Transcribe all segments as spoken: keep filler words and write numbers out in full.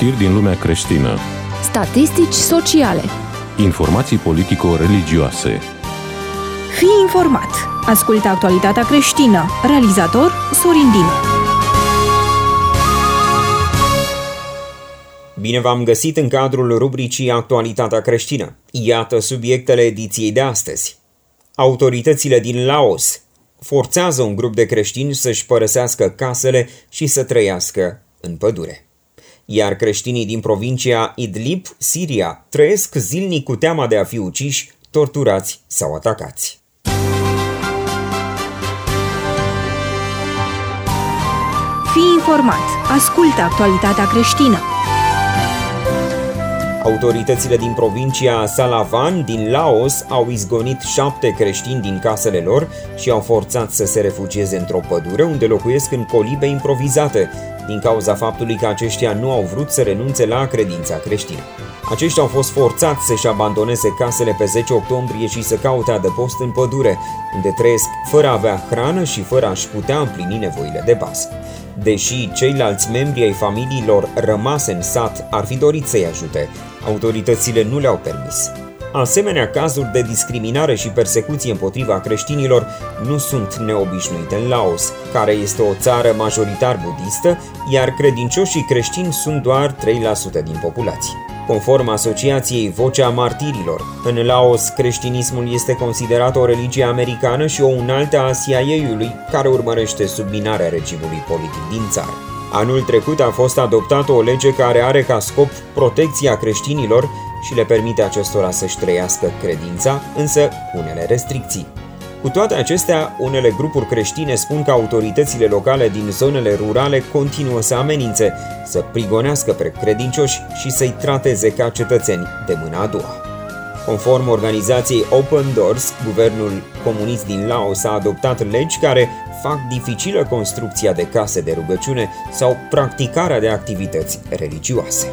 Știri din lumea creștină. Statistici sociale. Informații politico-religioase. Fii informat. Ascultă actualitatea creștină. Realizator Sorin Dinu. Bine v-am găsit în cadrul rubricii Actualitatea creștină. Iată subiectele ediției de astăzi. Autoritățile din Laos forțează un grup de creștini să-și părăsească casele și să trăiască în pădure. Iar creștinii din provincia Idlib, Siria, trăiesc zilnic cu teama de a fi uciși, torturați sau atacați. Fii informat. Ascultă actualitatea creștină. Autoritățile din provincia Salavan din Laos au izgonit șapte creștini din casele lor și au forțat să se refugieze într-o pădure unde locuiesc în colibe improvizate, din cauza faptului că aceștia nu au vrut să renunțe la credința creștină. Aceștia au fost forțați să-și abandoneze casele pe zece octombrie și să caute adăpost în pădure, unde trăiesc fără a avea hrană și fără a-și putea împlini nevoile de bază. Deși ceilalți membri ai familiilor rămase în sat ar fi dorit să-i ajute, autoritățile nu le-au permis. Asemenea cazuri de discriminare și persecuție împotriva creștinilor nu sunt neobișnuite în Laos, care este o țară majoritar budistă, iar credincioșii creștini sunt doar trei la sută din populație. Conform asociației Vocea Martirilor, în Laos creștinismul este considerat o religie americană și o unaltă a C I A-ului, care urmărește subminarea regimului politic din țară. Anul trecut a fost adoptată o lege care are ca scop protecția creștinilor și le permite acestora să-și trăiască credința, însă cu unele restricții. Cu toate acestea, unele grupuri creștine spun că autoritățile locale din zonele rurale continuă să amenințe, să prigonească pe credincioși și să-i trateze ca cetățeni de mâna a doua. Conform organizației Open Doors, guvernul comunist din Laos a adoptat legi care fac dificilă construcția de case de rugăciune sau practicarea de activități religioase.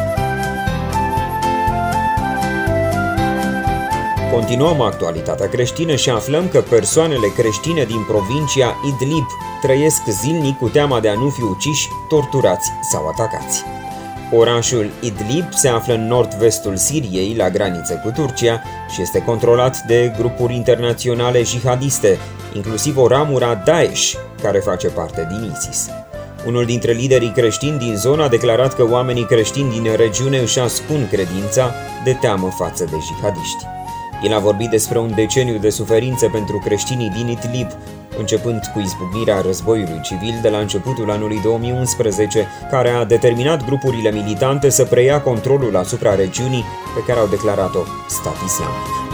Continuăm actualitatea creștină și aflăm că persoanele creștine din provincia Idlib trăiesc zilnic cu teama de a nu fi uciși, torturați sau atacați. Orașul Idlib se află în nord-vestul Siriei, la graniță cu Turcia, și este controlat de grupuri internaționale jihadiste, inclusiv o ramură a Daesh, care face parte din ISIS. Unul dintre liderii creștini din zonă a declarat că oamenii creștini din regiune își ascund credința de teamă față de jihadiști. El a vorbit despre un deceniu de suferință pentru creștinii din Idlib, începând cu izbucnirea războiului civil de la începutul anului două mii unsprezece, care a determinat grupurile militante să preia controlul asupra regiunii pe care au declarat-o stat islamic.